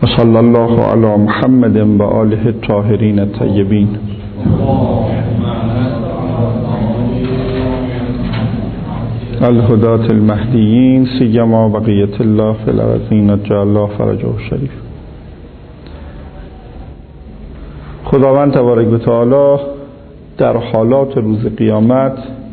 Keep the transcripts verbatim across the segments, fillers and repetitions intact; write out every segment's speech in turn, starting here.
و صلی الله علی محمد و آله الطاهرین الطیبین. الهداة المهدیین سیما بقیة الله فی الارضین عجل الله فرجه الشریف. خداوند تبارک و تعالی در حالات روز قیامت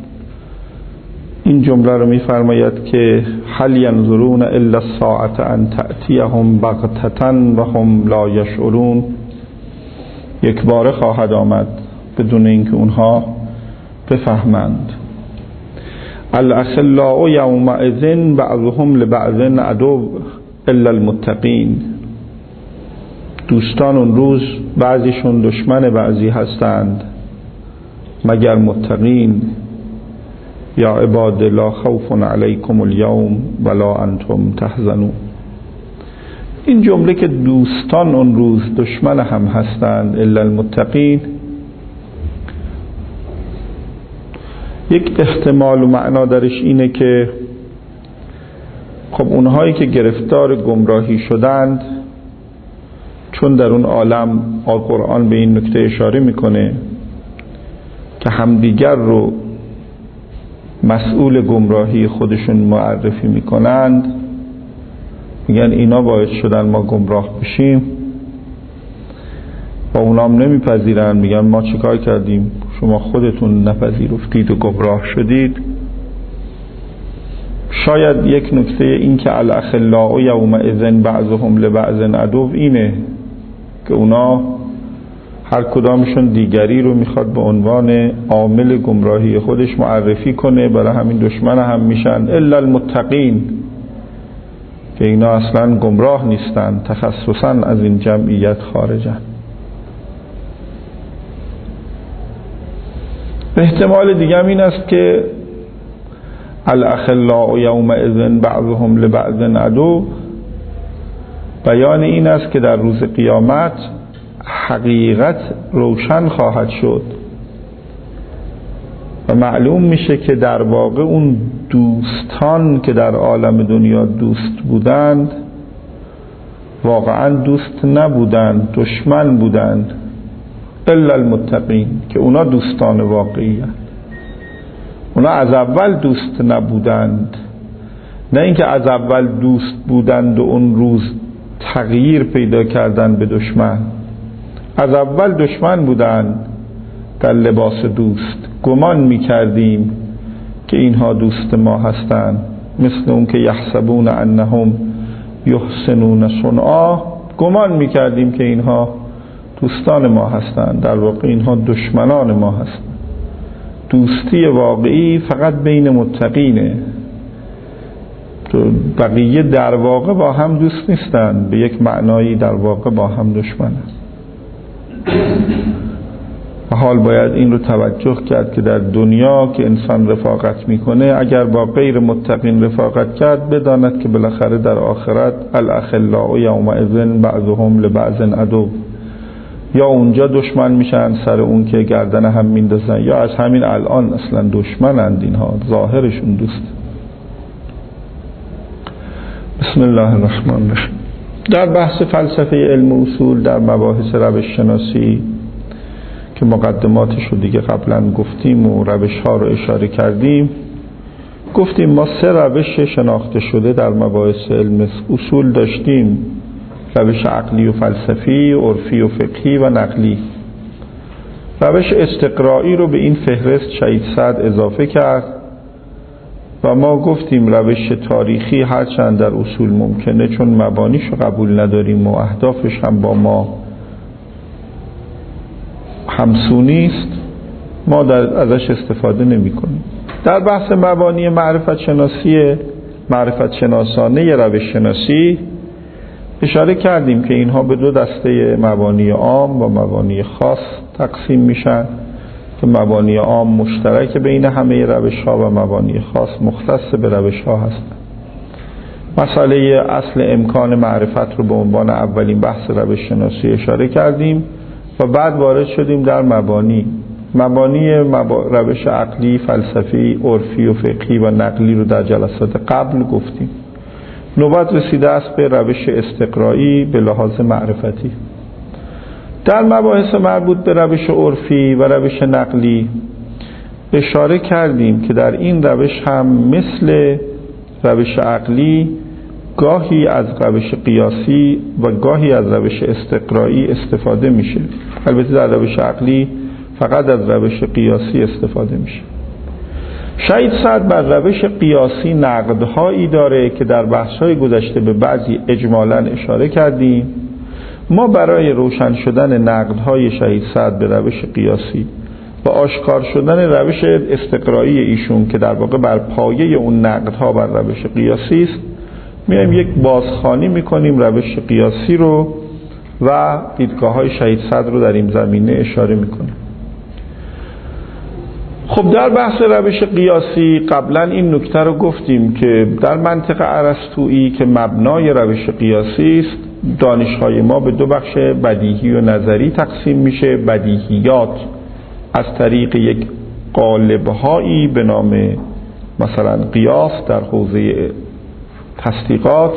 این جمله رو می‌فرماید که هل ینظرون الا الساعة ان تأتیهم بغتة و هم لا یشعرون. یک باره خواهد آمد بدون اینکه اونها بفهمند. الاخلاء یومئذ بعضهم لبعض عدو الا المتقین. دوستان اون روز بعضیشون دشمن بعضی هستند مگر متقین. یا عباد لا خوف علیکم اليوم ولا انتم تحزنون. این جمله که دوستان اون روز دشمن هم هستند الا المتقین، یک احتمال و معنا درش اینه که خب اونهایی که گرفتار گمراهی شدند، چون در اون عالم قرآن به این نکته اشاره میکنه که همدیگر رو مسئول گمراهی خودشون معرفی میکنند، میگن اینا باعث شدن ما گمراه بشیم و اونا هم نمیپذیرن، میگن ما چیکار کردیم، شما خودتون نپذیرفتید و گمراه شدید. شاید یک نکته این که الاخلاء یومئذ بعضهم لبعض عدو اینه که اونا هر کدامشون دیگری رو میخواد به عنوان عامل گمراهی خودش معرفی کنه، برای همین دشمن هم میشن. الا المتقین، که اینا اصلا گمراه نیستن، تخصصا از این جمعیت خارجن. احتمال دیگه هم این است که الاخلاء یومئذ بعضهم لبعض عدو بیان این است که در روز قیامت حقیقت روشن خواهد شد و معلوم میشه که در واقع اون دوستان که در عالم دنیا دوست بودند واقعا دوست نبودند، دشمن بودند. الا المتقین، که اونا دوستان واقعی هستند. اونا از اول دوست نبودند، نه اینکه از اول دوست بودند و اون روز تغییر پیدا کردند به دشمن. از اول دشمن بودند در لباس دوست. گمان میکردیم که اینها دوست ما هستند، مثل اون که یحسبون انهم یحسنون صنعا. گمان میکردیم که اینها دوستان ما هستند، در واقع اینها دشمنان ما هستند. دوستی واقعی فقط بین متقینه. بقیه در واقع با هم دوست نیستند، به یک معنایی در واقع با هم دشمنند. و حال باید این رو توجه کرد که در دنیا که انسان رفاقت میکنه، اگر با غیر متقین رفاقت کرد، بداند که بالاخره در آخرت الاخلاء یومئذ بعضهم لبعض عدو. یا اونجا دشمن میشن سر اون که گردن هم میندازن، یا از همین الان اصلا دشمنند اینها، ظاهرشون دوست. بسم الله الرحمن الرحیم. در بحث فلسفه علم و اصول، در مباحث روش شناسی که مقدماتش رو دیگه قبلا گفتیم و روش ها رو اشاره کردیم، گفتیم ما سه روش شناخته شده در مباحث علم اصول داشتیم: روش عقلی و فلسفی، عرفی و فقهی و نقلی. روش استقرایی رو به این فهرست شهید سعد اضافه کرد و ما گفتیم روش تاریخی هرچند در اصول ممکنه، چون مبانیش رو قبول نداریم و اهدافش هم با ما همسونی است، ما در ازش استفاده نمی کنیم. در بحث مبانی معرفت شناسی، معرفت شناسانه روش شناسی، اشاره کردیم که اینها به دو دسته مبانی عام و مبانی خاص تقسیم میشن که مبانی عام مشترک بین همه روش ها و مبانی خاص مختص به روش ها هستند. مسئله اصل امکان معرفت رو به عنوان اولین بحث روش شناسی اشاره کردیم و بعد وارد شدیم در مبانی. مبانی مبا... روش عقلی، فلسفی، عرفی و فقهی و نقلی رو در جلسات قبل گفتیم. نوبت رسیده است به روش استقرایی به لحاظ معرفتی. در مباحث مربوط به روش عرفی و روش نقلی اشاره کردیم که در این روش هم مثل روش عقلی گاهی از روش قیاسی و گاهی از روش استقرایی استفاده میشه. البته در روش عقلی فقط از روش قیاسی استفاده میشه. شهید سعد بر روش قیاسی نقدهایی داره که در بحث‌های گذشته به بعضی اجمالاً اشاره کردیم. ما برای روشن شدن نقدهای شهید سعد به روش قیاسی و آشکار شدن روش استقرایی ایشون که در واقع بر پایه اون نقدها بر روش قیاسی است، میایم یک بازخوانی میکنیم روش قیاسی رو و دیدگاه‌های شهید سعد رو در این زمینه اشاره میکنیم. خب در بحث روش قیاسی قبلا این نکته رو گفتیم که در منطق ارسطویی که مبنای روش قیاسی است، دانش‌های ما به دو بخش بدیهی و نظری تقسیم میشه. بدیهیات از طریق یک قالب‌هایی به نام مثلا قیاس در حوزه تصدیقات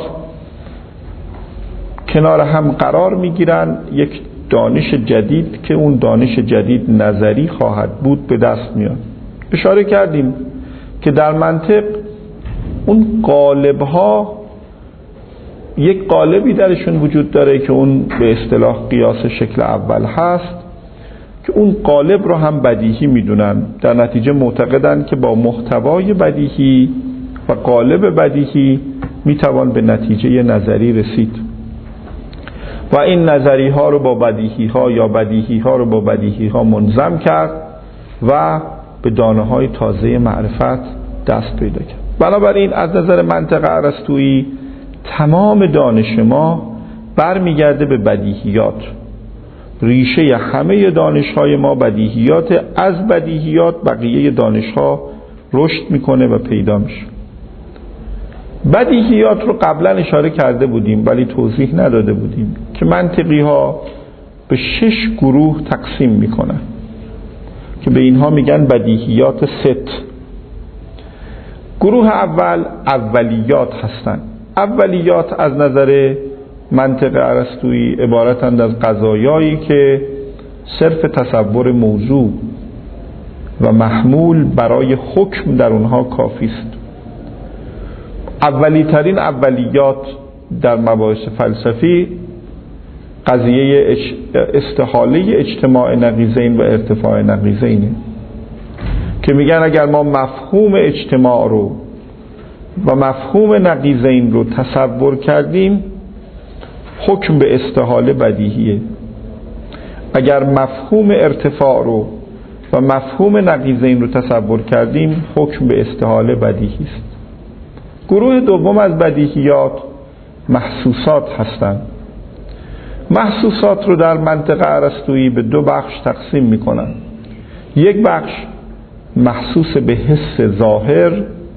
کنار هم قرار میگیرن، یک دانش جدید که اون دانش جدید نظری خواهد بود به دست میاد. اشاره کردیم که در منطق اون قالب‌ها یک قالبی درشون وجود داره که اون به اصطلاح قیاس شکل اول هست که اون قالب رو هم بدیهی میدونن، در نتیجه معتقدن که با محتوای بدیهی و قالب بدیهی میتوان به نتیجه نظری رسید و این نظری ها رو با بدیهی ها یا بدیهی ها رو با بدیهی ها منظم کرد و به دانه های تازه معرفت دست پیدا کرد. بنابراین از نظر منطق ارسطویی تمام دانش ما برمیگرده به بدیهیات. ریشه همه دانش های ما بدیهیات، از بدیهیات بقیه دانش ها رشد میکنه و پیدا میشه. بدیهیات رو قبلا اشاره کرده بودیم ولی توضیح نداده بودیم که منطقی ها به شش گروه تقسیم میکنن که به اینها میگن بدیهیات ست. گروه اول اولیات هستند. اولیات از نظر منطق ارسطویی عبارتند از قضایایی که صرف تصور موضوع و محمول برای حکم در اونها کافی است. اولی ترین اولیات در مباحث فلسفی قضیه استحاله اجتماع نقیضین و ارتفاع نقیضینه که میگن اگر ما مفهوم اجتماع رو و مفهوم نقیضین رو تصور کردیم حکم به استحاله بدیهیه، اگر مفهوم ارتفاع رو و مفهوم نقیضین رو تصور کردیم حکم به استحاله بدیهی است. گروه دوم از بدیهیات محسوسات هستند. محسوسات رو در منطق ارسطویی به دو بخش تقسیم میکنن. یک بخش محسوس به حس ظاهر،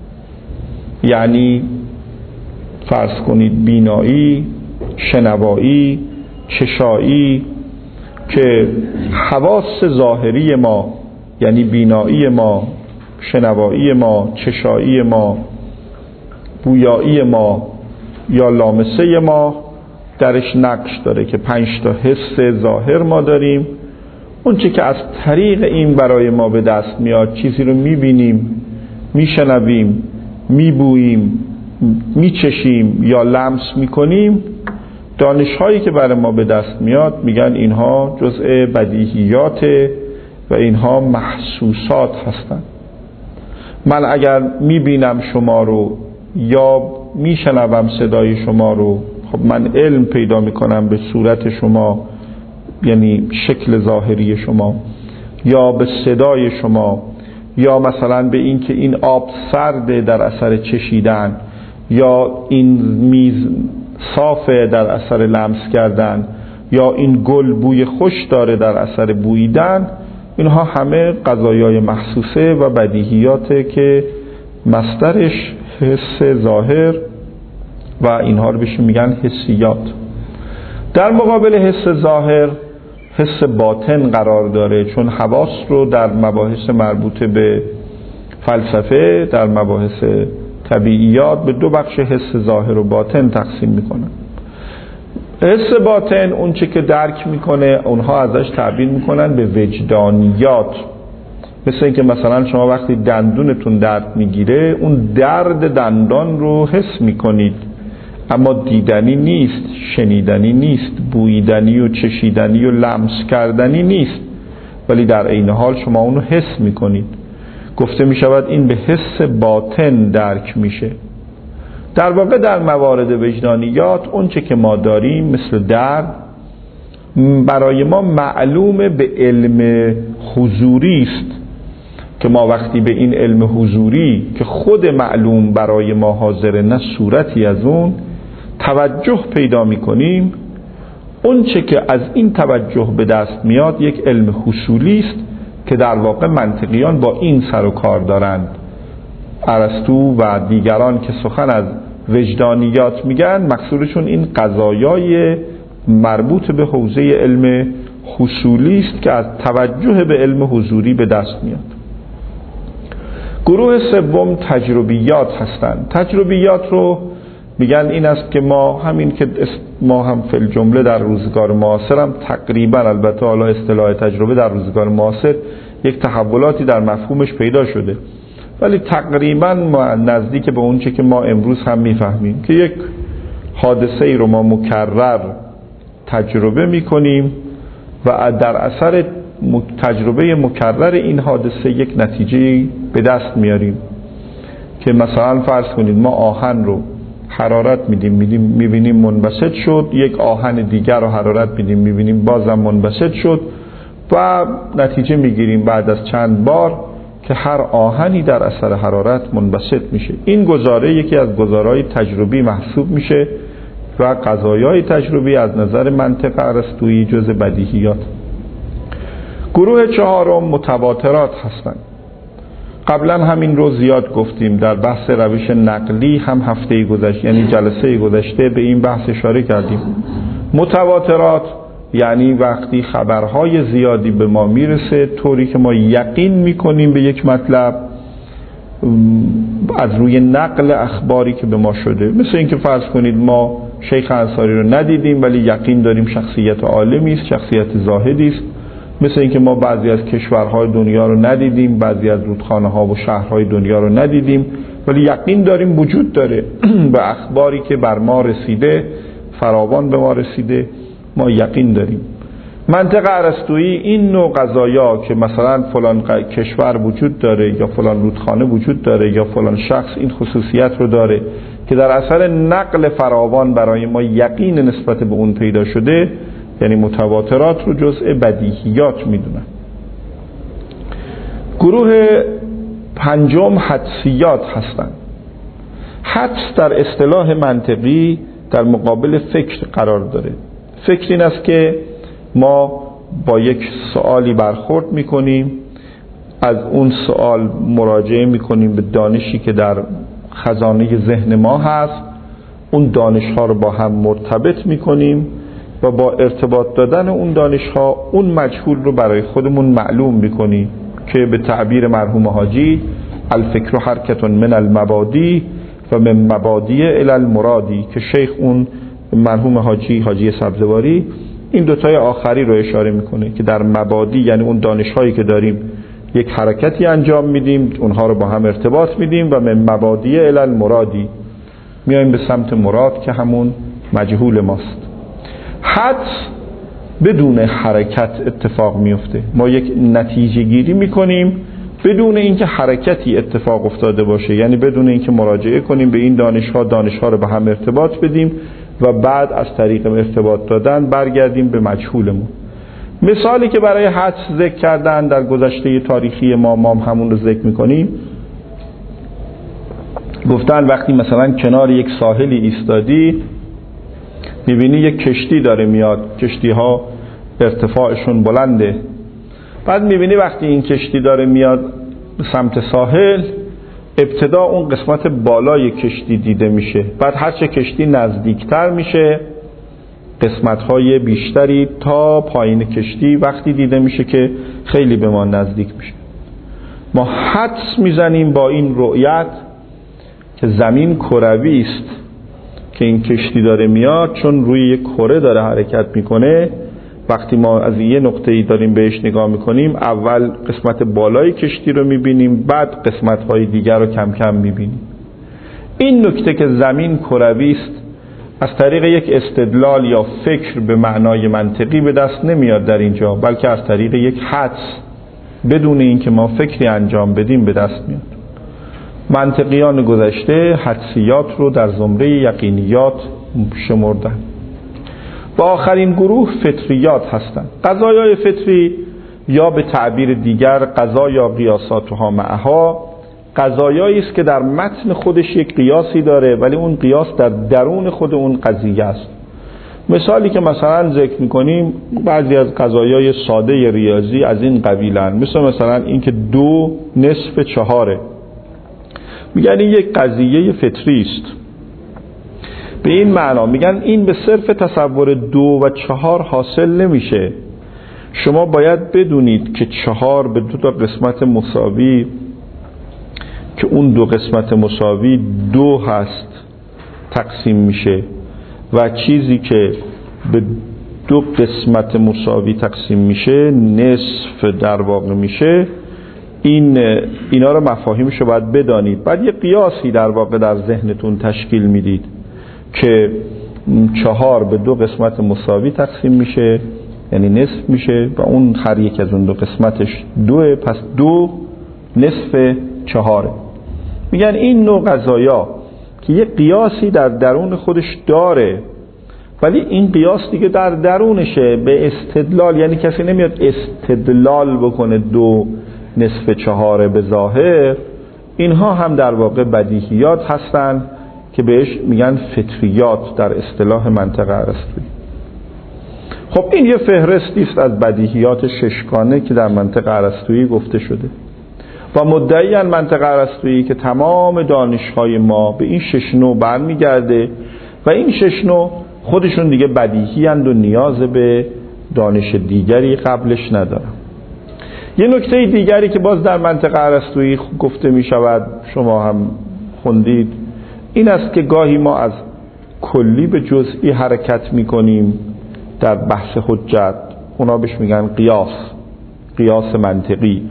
یعنی فرض کنید بینایی، شنوایی، چشایی، که حواس ظاهری ما یعنی بینایی ما، شنوایی ما، چشایی ما، بویایی ما یا لامسه ما درش نقش داره که پنج تا حس ظاهر ما داریم. اون چه که از طریق این برای ما به دست میاد، چیزی رو میبینیم، میشنویم، میبوییم، میچشیم یا لمس میکنیم، دانش‌هایی که برای ما به دست میاد میگن اینها جزء بدیهیات و اینها محسوسات هستند. من اگر میبینم شما رو یا میشنوم صدای شما رو، خب من علم پیدا میکنم به صورت شما یعنی شکل ظاهری شما، یا به صدای شما، یا مثلا به این که این آب سرده در اثر چشیدن، یا این میز صافه در اثر لمس کردن، یا این گل بوی خوش داره در اثر بوییدن. اینها همه قضایای محسوسه و بدیهیاته که مصدرش حس ظاهر و اینها رو بهش میگن حسیات. در مقابل حس ظاهر حس باطن قرار داره، چون حواس رو در مباحث مربوط به فلسفه، در مباحث طبیعیات به دو بخش حس ظاهر و باطن تقسیم میکنن. حس باطن اون چه که درک میکنه اونها ازش تعبیر میکنن به وجدانیات. مثل اینکه مثلا شما وقتی دندونتون درد میگیره اون درد دندان رو حس میکنید، اما دیدنی نیست، شنیدنی نیست، بویدنی و چشیدنی و لمس کردنی نیست، ولی در عین حال شما اونو حس میکنید. گفته میشود این به حس باطن درک میشه. در واقع در موارد وجدانیات اون چه که ما داریم مثل درد برای ما معلوم به علم حضوری است که ما وقتی به این علم حضوری که خود معلوم برای ما حاضر نه صورتی از اون توجه پیدا میکنیم، اون چه که از این توجه به دست میاد یک علم حصولی است که در واقع منطقیان با این سر و کار دارند. ارسطو و دیگران که سخن از وجدانیات میگن مقصودشون این قضایای مربوط به حوزه علم حصولی است که از توجه به علم حضوری به دست میاد. گروه سوم تجربیات هستند. تجربیات رو میگن این است که ما همین که ما هم فی الجمله در روزگار معاصر هم تقریبا، البته حالا اصطلاح تجربه در روزگار معاصر یک تحولاتی در مفهومش پیدا شده، ولی تقریبا نزدیک به اون چه که ما امروز هم میفهمیم که یک حادثه ای رو ما مکرر تجربه میکنیم و در اثر تجربه مکرر این حادثه یک نتیجه به دست میاریم. که مثلا فرض کنید ما آهن رو حرارت میدیم میدیم میبینیم منبسط شد، یک آهن دیگر رو حرارت میدیم میبینیم بازم منبسط شد، و نتیجه میگیریم بعد از چند بار که هر آهنی در اثر حرارت منبسط میشه. این گزاره یکی از گزارهای تجربی محسوب میشه و قضایای تجربی از نظر منطق ارسطویی جز بدیهیات. گروه چهارم متواترات هستند. قبلا همین رو زیاد گفتیم در بحث روش نقلی، هم هفته گذشته یعنی جلسه گذشته به این بحث اشاره کردیم. متواترات یعنی وقتی خبرهای زیادی به ما میرسه طوری که ما یقین میکنیم به یک مطلب از روی نقل اخباری که به ما شده. مثل اینکه فرض کنید ما شیخ انصاری رو ندیدیم ولی یقین داریم شخصیت عالمی است، شخصیت زاهدی است. مثل اینکه ما بعضی از کشورهای دنیا رو ندیدیم، بعضی از رودخانه ها و شهرهای دنیا رو ندیدیم، ولی یقین داریم وجود داره. به اخباری که بر ما رسیده، فراوان به ما رسیده، ما یقین داریم. منطق ارسطویی این نوع قضایا که مثلا فلان کشور وجود داره یا فلان رودخانه وجود داره یا فلان شخص این خصوصیت رو داره که در اثر نقل فراوان برای ما یقین نسبت به اون پیدا شده، یعنی متواترات رو جزء بدیهیات میدونن. گروه پنجم حدسیات هستند. حدس در اصطلاح منطقی در مقابل فکر قرار داره. فکر این است که ما با یک سوالی برخورد میکنیم، از اون سوال مراجعه میکنیم به دانشی که در خزانه ذهن ما هست، اون دانش ها رو با هم مرتبط میکنیم و با ارتباط دادن اون دانش ها اون مجهول رو برای خودمون معلوم میکنیم که به تعبیر مرحوم حاجی الفکر حرکت من المبادی و من مبادی الی المرادی، که شیخ اون مرحوم حاجی حاجی سبزواری این دوتای آخری رو اشاره میکنه که در مبادی یعنی اون دانش هایی که داریم یک حرکتی انجام میدیم، اونها رو با هم ارتباط میدیم و من مبادی الی المرادی میایم به سمت مراد که همون مجهول ماست. حدس بدون حرکت اتفاق میفته. ما یک نتیجه گیری میکنیم بدون اینکه حرکتی اتفاق افتاده باشه، یعنی بدون اینکه مراجعه کنیم به این دانش‌ها دانش‌ها رو به هم ارتباط بدیم و بعد از طریق ارتباط دادن برگردیم به مجهولمون. مثالی که برای حدس ذکر کردن در گذشته تاریخی ما ما همون رو ذکر میکنیم. گفتن وقتی مثلا کنار یک ساحلی ایستادی میبینی یک کشتی داره میاد، کشتی ها ارتفاعشون بلنده، بعد میبینی وقتی این کشتی داره میاد به سمت ساحل ابتدا اون قسمت بالای کشتی دیده میشه، بعد هرچه کشتی نزدیکتر میشه قسمت های بیشتری تا پایین کشتی وقتی دیده میشه که خیلی به ما نزدیک میشه. ما حدس میزنیم با این رؤیت که زمین کروی است که این کشتی داره میاد، چون روی یک کره داره حرکت میکنه. وقتی ما از یه نقطه‌ای داریم بهش نگاه میکنیم، اول قسمت بالای کشتی رو میبینیم، بعد قسمت‌های دیگر رو کم کم میبینیم. این نکته که زمین کروی است از طریق یک استدلال یا فکر به معنای منطقی به دست نمیاد در اینجا، بلکه از طریق یک حدس بدون اینکه ما فکری انجام بدیم به دست میاد. منطقیان گذشته حدسیات رو در زمره یقینیات شمردن. و آخرین گروه فطریات هستند. قضایای فطری یا به تعبیر دیگر قضایا قیاساتها معها، قضایایی است که در متن خودش یک قیاسی داره ولی اون قیاس در درون خود اون قضیه است. مثالی که مثلا ذکر می‌کنیم بعضی از قضایای ساده ریاضی از این قبیلن، مثل مثلا اینکه دو نصف چهاره. میگن این یک قضیه فطری است. به این معنا میگن این به صرف تصور دو و چهار حاصل نمیشه. شما باید بدونید که چهار به دو تا قسمت مساوی، که اون دو قسمت مساوی دو هست، تقسیم میشه و چیزی که به دو قسمت مساوی تقسیم میشه نصف در واقع میشه. این اینا رو مفاهیمشو باید بدانید. بعد یه قیاسی در واقع در ذهنتون تشکیل میدید که چهار به دو قسمت مساوی تقسیم میشه، یعنی نصف میشه و اون هر یک از اون دو قسمتش دوه، پس دو نصف چهاره. میگن این نوع قضایا که یه قیاسی در درون خودش داره ولی این قیاس دیگه در درونشه به استدلال، یعنی کسی نمیاد استدلال بکنه دو نصف چهاره به ظاهر، اینها هم در واقع بدیهیات هستن که بهش میگن فطریات در اصطلاح منطق ارسطویی. خب این یه فهرستی است از بدیهیات ششگانه که در منطق ارسطویی گفته شده و مدعیان منطق ارسطویی که تمام دانش‌های ما به این شش نوع برمیگرده و این شش نوع خودشون دیگه بدیهی اند و نیاز به دانش دیگری قبلش ندارن. یه نکته دیگری که باز در منطق ارسطویی گفته می شود، شما هم خوندید، این است که گاهی ما از کلی به جزئی حرکت می کنیم در بحث حجت، اونا بهش میگن قیاس، قیاس منطقی.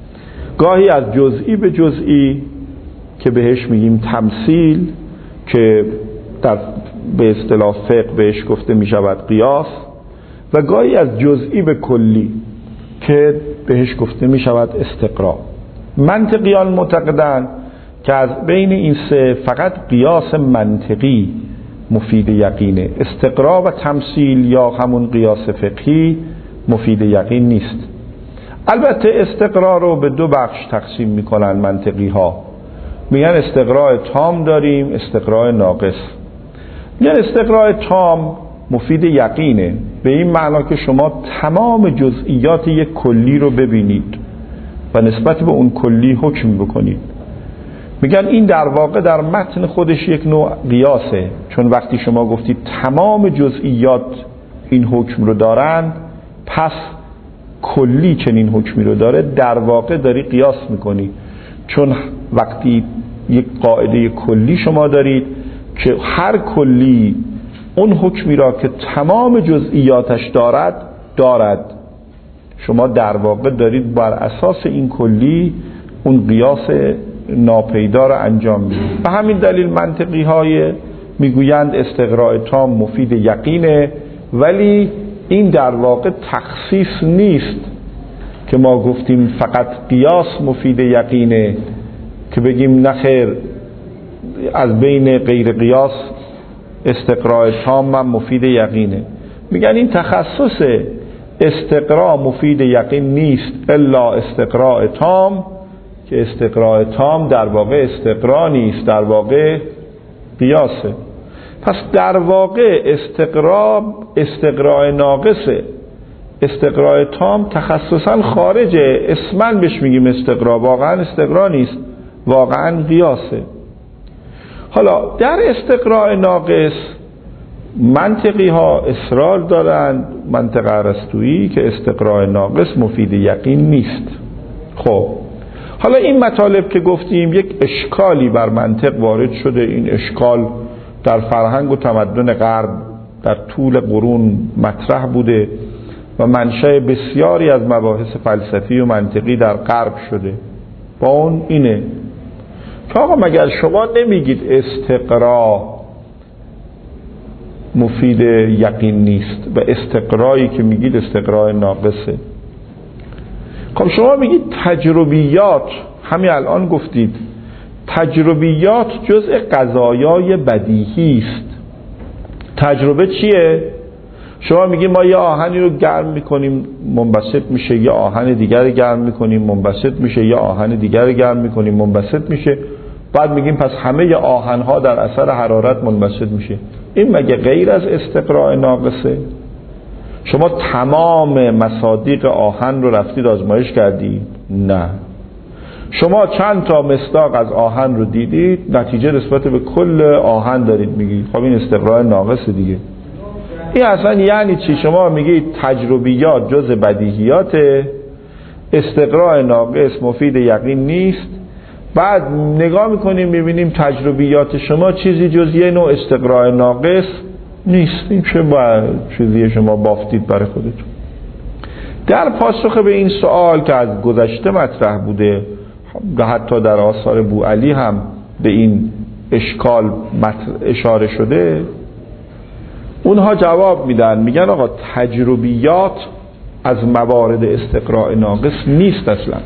گاهی از جزئی به جزئی که بهش میگیم تمثیل، که در به اصطلاح فقه بهش گفته می شود قیاس، و گاهی از جزئی به کلی که بهش گفته می شود استقرا. منطقیان معتقدند که از بین این سه فقط قیاس منطقی مفید یقینه، استقرا و تمثیل یا همون قیاس فقهی مفید یقین نیست. البته استقرا رو به دو بخش تقسیم میکنن منطقی ها، میگن استقرا تام داریم، استقرا ناقص. میگن استقرا تام مفید یقینه به این معنا که شما تمام جزئیات یک کلی رو ببینید و نسبت به اون کلی حکم بکنید. میگن این در واقع در متن خودش یک نوع قیاسه، چون وقتی شما گفتید تمام جزئیات این حکم رو دارن، پس کلی چنین حکمی رو داره، در واقع داری قیاس میکنی. چون وقتی یک قاعده کلی شما دارید که هر کلی اون حکمی را که تمام جزئیاتش دارد دارد، شما در واقع دارید بر اساس این کلی اون قیاس ناپیدا را انجام میدید. به همین دلیل منطقی های میگویند استقراء تام مفید یقینه، ولی این در واقع تخصیص نیست که ما گفتیم فقط قیاس مفید یقینه که بگیم نخیر از بین غیر قیاس استقراء تام هم مفید یقینه. میگن این تخصص استقراء مفید یقین نیست الا استقراء تام، که استقراء تام در واقع استقراء نیست، در واقع قیاسه. پس در واقع استقراء استقراء ناقصه، استقراء تام تخصصا خارجه، اسماً بهش میگیم استقراء، واقعا استقراء نیست، واقعا قیاسه. حالا در استقراء ناقص منطقی ها اصرار دارند، منطق ارسطویی، که استقراء ناقص مفید یقین نیست. خب حالا این مطالب که گفتیم یک اشکالی بر منطق وارد شده. این اشکال در فرهنگ و تمدن غرب در طول قرون مطرح بوده و منشأ بسیاری از مباحث فلسفی و منطقی در غرب شده. با اون اینه که آقا مگر شما نمیگید استقرا مفید یقین نیست و استقرایی که میگید استقرای ناقصه؟ خب شما میگید تجربیات، همین الان گفتید تجربیات جزء قضایای بدیهی است. تجربه چیه؟ شما میگید ما یه آهنی رو گرم میکنیم منبسط میشه، یه آهن دیگر رو گرم میکنیم منبسط میشه، یه آهن دیگر رو گرم میکنیم منبسط میشه، بعد میگیم پس همه آهنها در اثر حرارت منبسط میشه. این مگه غیر از استقراء ناقصه؟ شما تمام مصادیق آهن رو رفتید آزمایش کردید؟ نه. شما چند تا مصداق از آهن رو دیدید، نتیجه نسبت به کل آهن دارید میگید. خب این استقراء ناقصه دیگه. این اصلا یعنی چی؟ شما میگید تجربیات جز بدیهیات، استقراء ناقص مفید یقین نیست، بعد نگاه میکنیم میبینیم تجربیات شما چیزی جز یه نوع استقراء ناقص نیست. این چه باید چیزی شما بافتید برای خودتون؟ در پاسخ به این سوال که از گذشته مطرح بوده و حتی در آثار بوعلی هم به این اشکال اشاره شده، اونها جواب میدن، میگن آقا تجربیات از موارد استقراء ناقص نیست. اصلا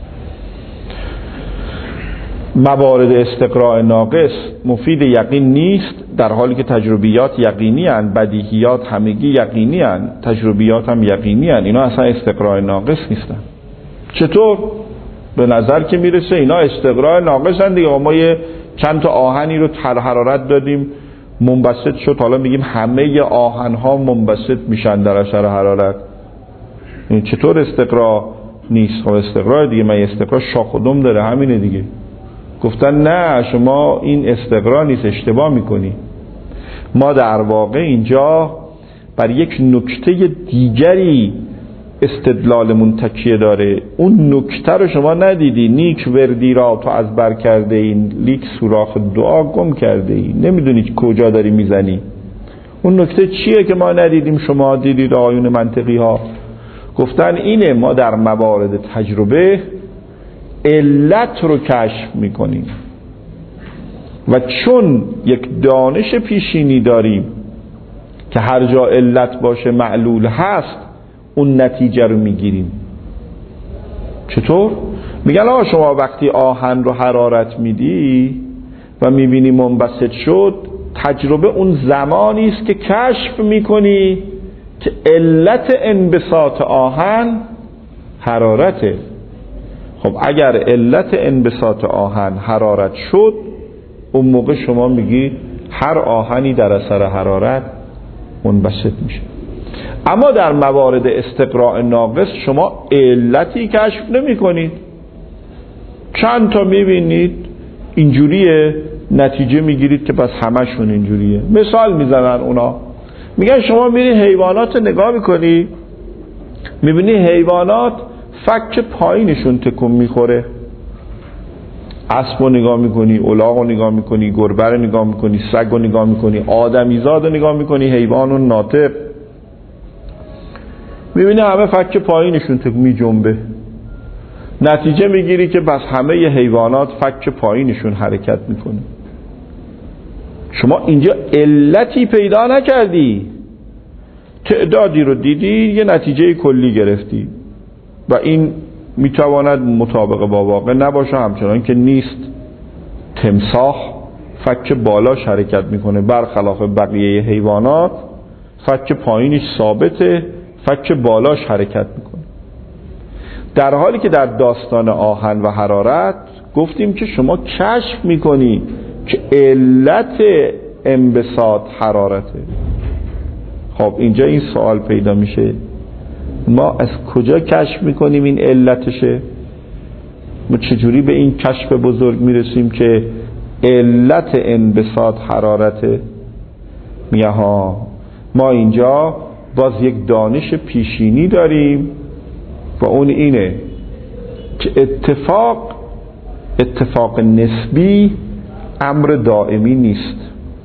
موارد استقراء ناقص مفید یقین نیست، در حالی که تجربیات یقینی هن، بدیهیات همگی یقینی هن، تجربیات هم یقینی هن. اینا اصلا استقراء ناقص نیستن. چطور؟ به نظر که میرسه اینا استقراء ناقص هن دیگه. ما یه چند تا آهنی رو تر حرارت دادیم منبسط شد، حالا میگیم همه آهنها منبسط میشن در اثر حرارت. این چطور استقراء نیست؟ خب استقراء دیگه. من استقراء شاخ و دم داره، همینه دیگه. گفتن نه شما این استقراء نیست، اشتباه میکنی. ما در واقع اینجا بر یک نکته دیگری استدلالمون تکیه داره. اون نکته رو شما ندیدی. نیک وردی را تو از بر کرده این، لیک سوراخ دعا گم کرده ای. نمیدونی کجا داری میزنی. اون نکته چیه که ما ندیدیم شما دیدید؟ آیون منطقی ها گفتن اینه، ما در موارد تجربه علت رو کشف میکنیم و چون یک دانش پیشینی داریم که هر جا علت باشه معلول هست، اون نتیجه رو میگیریم. چطور؟ میگن آقا شما وقتی آهن رو حرارت میدی و میبینی منبسط شد، تجربه اون زمانی است که کشف میکنی که علت انبساط آهن حرارته. خب اگر علت انبساط آهن حرارت شد، اون موقع شما میگی هر آهنی در اثر حرارت منبسط میشه. اما در موارد استقراء ناقص شما علتی کشف نمی کنید، چند تا میبینید اینجوریه، نتیجه میگیرید که پس همشون اینجوریه. مثال میزنن اونا، میگن شما میری حیوانات نگاه میکنی، میبینی حیوانات فک پایینشون تکون میخوره. اسب رو نگاه میکنی، الاغ رو نگاه میکنی، گربه رو نگاه میکنی، سگ رو نگاه میکنی، آدمیزاد رو نگاه میکنی، حیوان و ناطق، میبینی همه فک پایینشون تکون میجنبه. نتیجه میگیری که بس همه ی حیوانات فک پایینشون حرکت میکنه. شما اینجا علتی پیدا نکردی، تعدادی رو دیدی، یه نتیجه کلی گرفتی و این میتواند مطابق با واقع نباشه، همچنان که نیست. تمساح فک بالاش حرکت میکنه، برخلاف بقیه حیوانات فک پایینش ثابته، فک بالاش حرکت میکنه. در حالی که در داستان آهن و حرارت گفتیم که شما کشف میکنی که علت انبساط حرارته. خب اینجا این سوال پیدا میشه، ما از کجا کشف میکنیم این علتشه؟ ما چجوری به این کشف بزرگ میرسیم که علت انبساط حرارته؟ میگه ها ما اینجا باز یک دانش پیشینی داریم و اون اینه که اتفاق اتفاق نسبی امر دائمی نیست.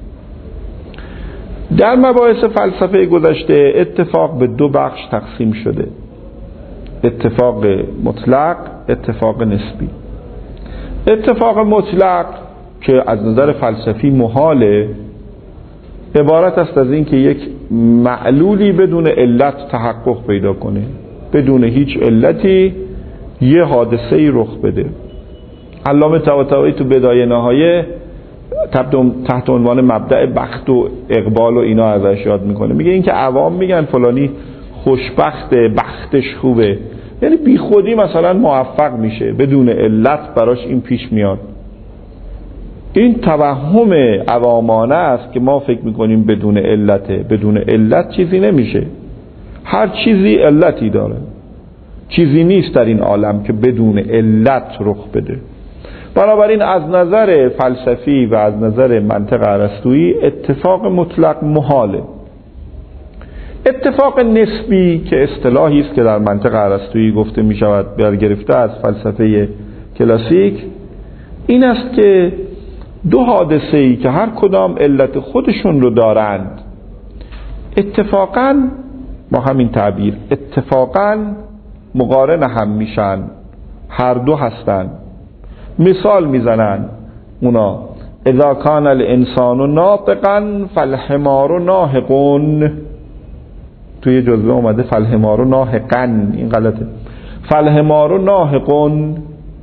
در مباحث فلسفه گذشته اتفاق به دو بخش تقسیم شده: اتفاق مطلق، اتفاق نسبی. اتفاق مطلق که از نظر فلسفی محاله، عبارت است از این که یک معلولی بدون علت تحقق پیدا کنه، بدون هیچ علتی یه حادثه‌ای رخ بده. علامه طباطبایی تو بدایه نهایه تحت عنوان مبدأ بخت و اقبال و اینا ازش یاد میکنه، میگه این که عوام میگن فلانی خوشبخته، بختش خوبه، یعنی بی خودی مثلا موفق میشه، بدون علت براش این پیش میاد. این توهم عوامانه است که ما فکر میکنیم بدون علته. بدون علت چیزی نمیشه، هر چیزی علتی داره. چیزی نیست در این عالم که بدون علت رخ بده. بنابراین از نظر فلسفی و از نظر منطق ارسطویی اتفاق مطلق محاله. اتفاق نسبی که اصطلاحی است که در منطق ارسطویی گفته می شود برگرفته از فلسفه کلاسیک، این است که دو حادثه‌ای که هر کدام علت خودشون رو دارند اتفاقاً با همین تعبیر اتفاقاً مقارن هم میشن، هر دو هستن. مثال میزنن اونا: اذا کان الانسان ناطقا فالحمار ناهقون. توی جزوه اومده فالحمار ناهقن، این غلطه. فالحمار ناهقون.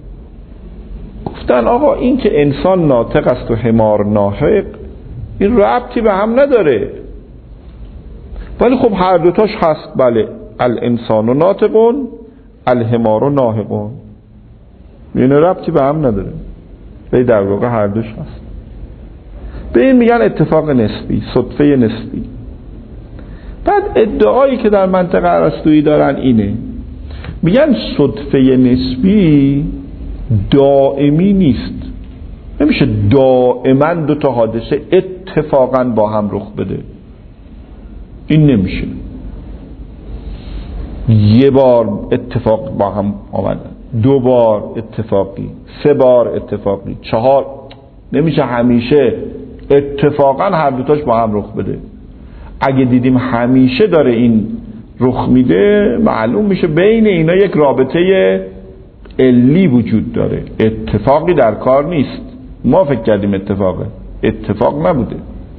گفتن آقا این که انسان ناطق است و حمار ناهق این ربطی به هم نداره، ولی خب هر دوتاش هست. بله، الانسان ناطقون الحمار ناهقون، این ربطی به هم نداره، ولی در واقع هر دوش هست. به این میگن اتفاق نسبی، صدفه نسبی. بعد ادعایی که در منطق ارسطویی دارن اینه، میگن صدفه نسبی دائمی نیست. نمیشه دائما دو تا حادثه اتفاقا با هم رخ بده، این نمیشه. یه بار اتفاق با هم آمدن، دو بار اتفاقی، سه بار اتفاقی، چهار، نمیشه همیشه اتفاقا هر دوتاش با هم رخ بده. اگه دیدیم همیشه داره این رخ میده، معلوم میشه بین اینا یک رابطه علی وجود داره، اتفاقی در کار نیست. ما فکر کردیم اتفاقه، اتفاق نبوده.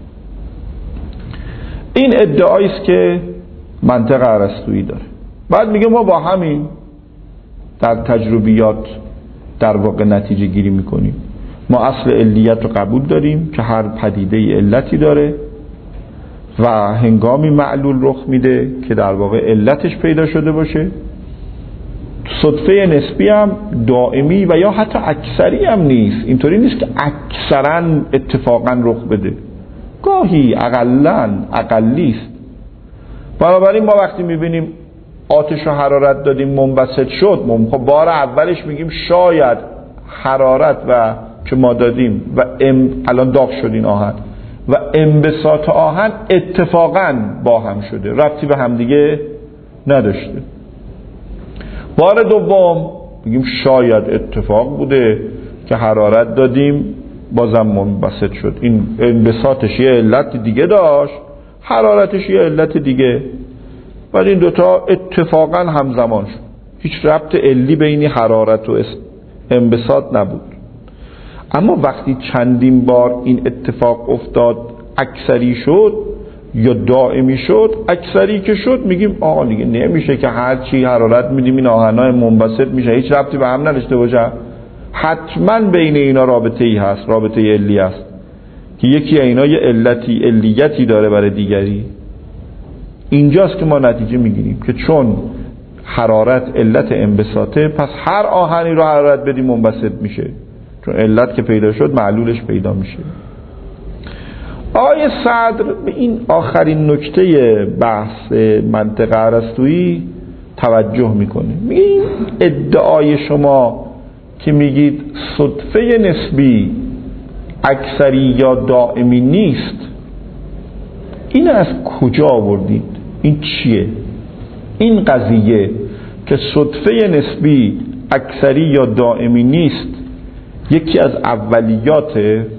این ادعایی است که منطق ارسطویی داره. بعد میگه ما با همین در تجربیات در واقع نتیجه گیری میکنیم. ما اصل علیت رو قبول داریم که هر پدیده علتی داره و هنگامی معلول رخ میده که در واقع علتش پیدا شده باشه. صدفه نسبی هم دائمی و یا حتی اکثری هم نیست. اینطوری نیست که اکثرا اتفاقا رخ بده، گاهی اقلن اقلی است. بنابراین ما وقتی میبینیم آتش و حرارت دادیم منبسط شد، خب بار اولش میگیم شاید حرارت و که ما دادیم و ام الان داغ شد این آهن و انبساط آهن اتفاقا با هم شده، ربطی به هم دیگه نداشته. بار دوم میگیم شاید اتفاق بوده که حرارت دادیم بازم منبسط شد، این انبساطش یه علت دیگه داشت، حرارتش یه علت دیگه، ولی این دوتا اتفاقا همزمان شد. هیچ ربط علی بین حرارت و انبساط نبود. اما وقتی چندین بار این اتفاق افتاد، اکثری شد یا دائمی شد، اکثری که شد میگیم آقا دیگه نمیشه که هر چی حرارت میدیم این آهنای منبسط میشه، هیچ ربطی به هم نداشته باشه. حتما بین اینا رابطه ای هست، رابطه علی هست که یکی اینا یه علتی علیتی داره برای دیگری. اینجاست که ما نتیجه میگیریم که چون حرارت علت انبساطه، پس هر آهنی رو حرارت بدیم منبسط میشه، چون علت که پیدا شد معلولش پیدا میشه. آقای صدر به این آخرین نکته بحث منطق ارسطویی توجه میکنه. میگه این ادعای شما که میگید صدفه نسبی اکثری یا دائمی نیست، این از کجا آوردید؟ این چیه؟ این قضیه که صدفه نسبی اکثری یا دائمی نیست، یکی از اولیات،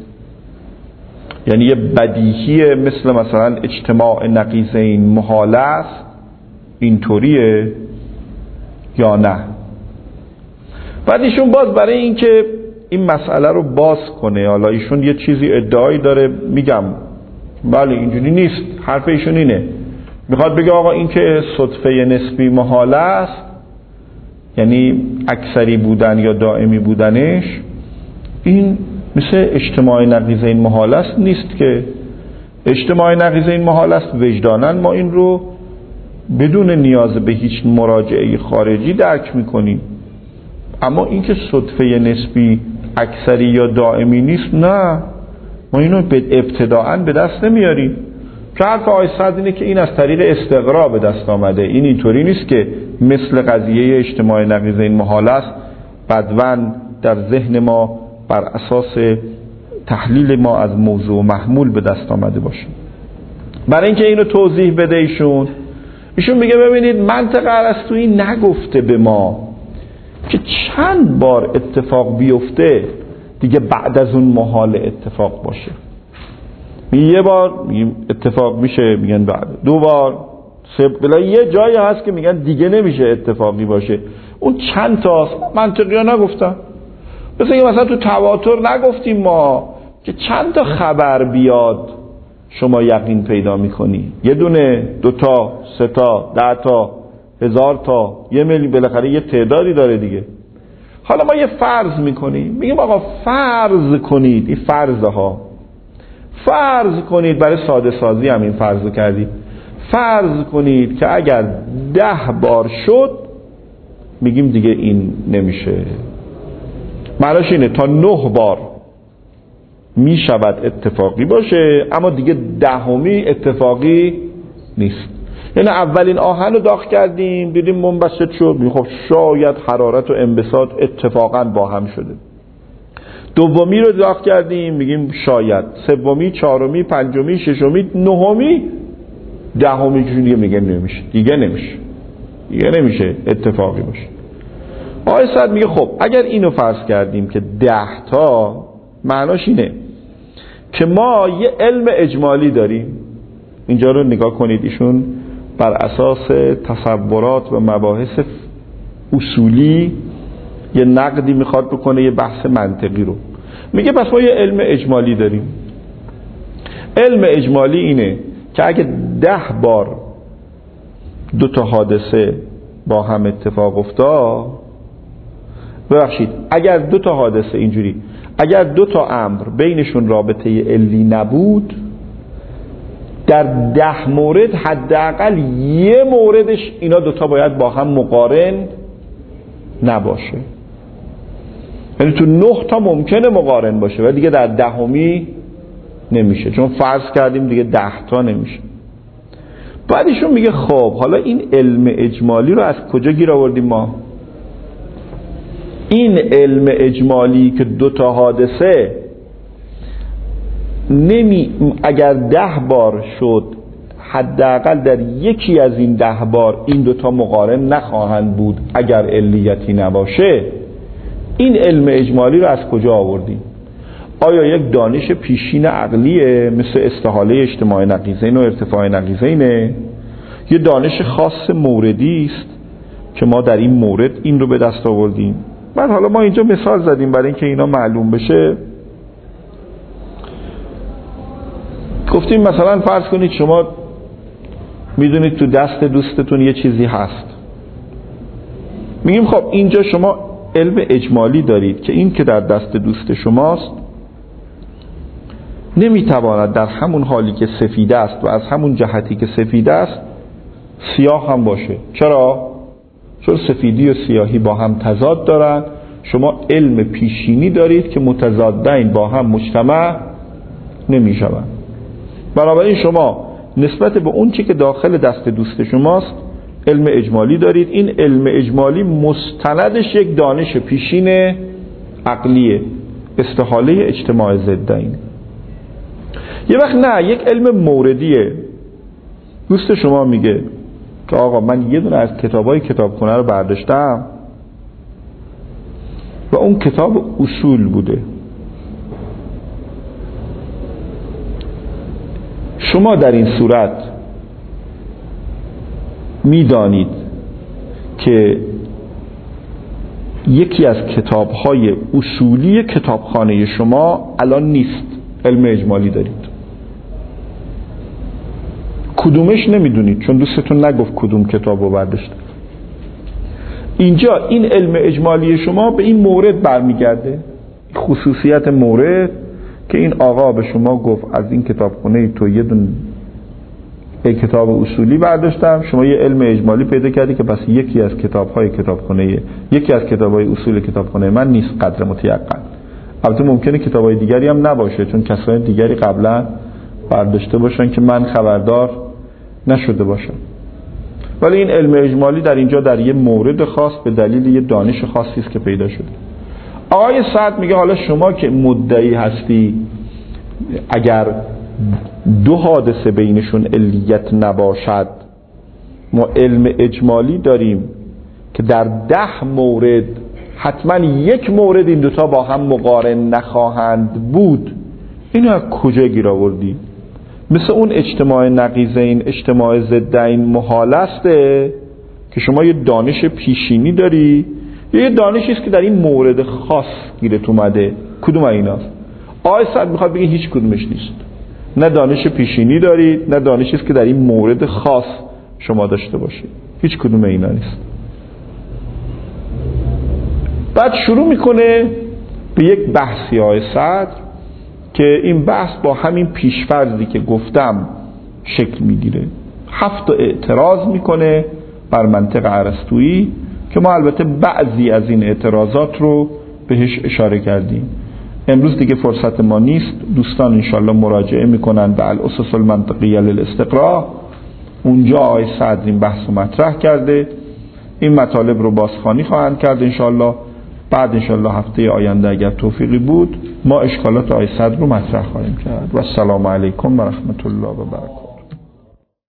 یعنی یه بدیهی مثل مثلا اجتماع نقیضین محال است، اینطوریه یا نه؟ بعد ایشون باز برای اینکه این مسئله رو باز کنه، حالا ایشون یه چیزی ادعایی داره، میگم بله اینجوری نیست، حرف ایشون اینه، میخواد بگه آقا این که صدفه نسبی محال است، یعنی اکثری بودن یا دائمی بودنش، این مثل اجتماع نقیضین محال است نیست که. اجتماع نقیضین محال است وجداناً ما این رو بدون نیاز به هیچ مراجعه خارجی درک میکنیم، اما این که صدفه نسبی اکثری یا دائمی نیست، نه، ما اینو ابتداعاً به دست نمیاریم. که حرف آقای سعد اینه که این از طریق استقرا به دست آمده، این اینطوری نیست که مثل قضیه اجتماع نقیضین محال است بدواً در ذهن ما بر اساس تحلیل ما از موضوع و محمول به دست آمده باشه. برای اینکه اینو توضیح بده ایشون ایشون میگه ببینید منطق ارسطویی نگفته به ما که چند بار اتفاق بیفته دیگه بعد از اون محال اتفاق باشه. یه بار میگیم اتفاق میشه، میگن بعد دو بار سه، بلا یه جایی هست که میگن دیگه نمیشه اتفاقی باشه. اون چند تاست منطقی ها نگفتن. مثلا که مثلا تو تواتر نگفتیم ما که چند تا خبر بیاد شما یقین پیدا میکنی، یه دونه، دو تا، سه تا، ده تا، هزار تا، یه میلیون، بالاخره یه تعدادی داره دیگه. حالا ما یه فرض میکنیم، میگیم آقا فرض کنید، این فرضه ها، فرض کنید، برای ساده سازی هم این فرض رو کردید، فرض کنید که اگر ده بار شد میگیم دیگه این نمیشه. معناش اینه تا نه بار میشود اتفاقی باشه، اما دیگه دهمی اتفاقی نیست. یعنی اولین آهن رو داغ کردیم دیدیم منبسط شد، خب شاید حرارت و انبساط اتفاقا با هم شده. دومی رو داغ کردیم میگیم شاید، سومی، چهارمی، پنجمی، ششمی، نهمی، دهمی که دیگه میگه نمیشه، دیگه نمیشه، دیگه نمیشه اتفاقی باشه. آقای سعد میگه خب اگر اینو فرض کردیم که ده تا، معناش اینه که ما یه علم اجمالی داریم. اینجا رو نگاه کنید، ایشون بر اساس تصورات و مباحث اصولی یه نقدی میخواد بکنه، یه بحث منطقی رو میگه. پس ما یه علم اجمالی داریم. علم اجمالی اینه که اگه ده بار دو تا حادثه با هم اتفاق افتاد، ببخشید اگر دو تا حادثه اینجوری، اگر دو تا امر بینشون رابطه علی نبود، در ده مورد حداقل یه موردش اینا دوتا باید با هم مقارن نباشه. یعنی تو نه تا ممکنه مقارن باشه و دیگه در دهمی نمیشه، چون فرض کردیم دیگه ده تا نمیشه. بعدشون میگه خب حالا این علم اجمالی رو از کجا گیر آوردیم ما؟ این علم اجمالی که دو تا حادثه نمی اگر ده بار شد حداقل در یکی از این ده بار این دوتا مقارن نخواهند بود اگر علیتی نباشه، این علم اجمالی رو از کجا آوردیم؟ آیا یک دانش پیشین عقلیه مثل استحاله اجتماع نقیضین و ارتفاع نقیضینه؟ یه دانش خاص موردی است که ما در این مورد این رو به دست آوردیم؟ بعد حالا ما اینجا مثال زدیم برای اینکه اینا معلوم بشه. گفتیم مثلا فرض کنید شما میدونید تو دست دوستتون یه چیزی هست، میگیم خب اینجا شما علم اجمالی دارید که این که در دست دوست شماست نمیتواند در همون حالی که سفید است و از همون جهتی که سفید است سیاه هم باشه. چرا؟ چون سفیدی و سیاهی با هم تضاد دارن. شما علم پیشینی دارید که متضادین با هم مجتمع نمیشوند. بنابراین شما نسبت به اون چی که داخل دست دوست شماست علم اجمالی دارید. این علم اجمالی مستندش یک دانش پیشین عقلیه، استحاله اجتماع ضدین. یه وقت نه، یک علم موردیه. دوست شما میگه که آقا من یه دونه از کتابای کتابخونه رو برداشتم، و اون کتاب اصول بوده. شما در این صورت میدانید که یکی از کتاب‌های اصولی کتابخانه شما الان نیست، علم اجمالی دارید. کدومش نمیدونید چون دوستتون نگفت کدوم کتابو برداشته. اینجا این علم اجمالی شما به این مورد برمیگرده، خصوصیت مورد که این آقا به شما گفت از این کتابخانه تو یه دون یک کتاب اصولی برداشتم، شما یه علم اجمالی پیدا کردی که بس یکی از کتاب‌های کتابخانه یکی از کتاب‌های اصول کتابخانه من نیست قدر متیقن. البته ممکنه کتاب‌های دیگری هم نباشه چون کسای دیگری قبلا برداشته باشن که من خبردار نشده باشم، ولی این علم اجمالی در اینجا در یه مورد خاص به دلیل یه دانش خاصی است که پیدا شده. آقای سعد میگه حالا شما که مدعی هستی اگر دو حادثه بینشون علیت نباشد، ما علم اجمالی داریم که در ده مورد حتما یک مورد این دوتا با هم مقارن نخواهند بود، اینو از کجا گیر آوردی؟ مثل اون اجتماع نقیضین اجتماع ضدین محال است که شما یه دانش پیشینی داری، یه دانشی است که در این مورد خاص گیرت اومده. کدوم ایناست؟ آقای سعد میخواد بگه هیچ کدومش نیست. نه دانش پیشینی دارید نه دانشی است که در این مورد خاص شما داشته باشید. هیچ کدوم اینا نیست. بعد شروع میکنه به یک بحثی آقای سعد که این بحث با همین پیشفرضی که گفتم شکل میگیره. هفت اعتراض میکنه بر منطق ارسطویی که ما البته بعضی از این اعتراضات رو بهش اشاره کردیم. امروز دیگه فرصت ما نیست. دوستان انشالله مراجعه میکنن به الاسس المنطقیه للاستقراء، اونجا آقای سعد این بحث رو مطرح کرده، این مطالب رو بازخوانی خواهند کرد انشالله. بعد انشالله هفته آینده اگر توفیقی بود ما اشکالات آقای سعد رو مطرح خواهیم کرد. و السلام علیکم و رحمت الله و برکاته.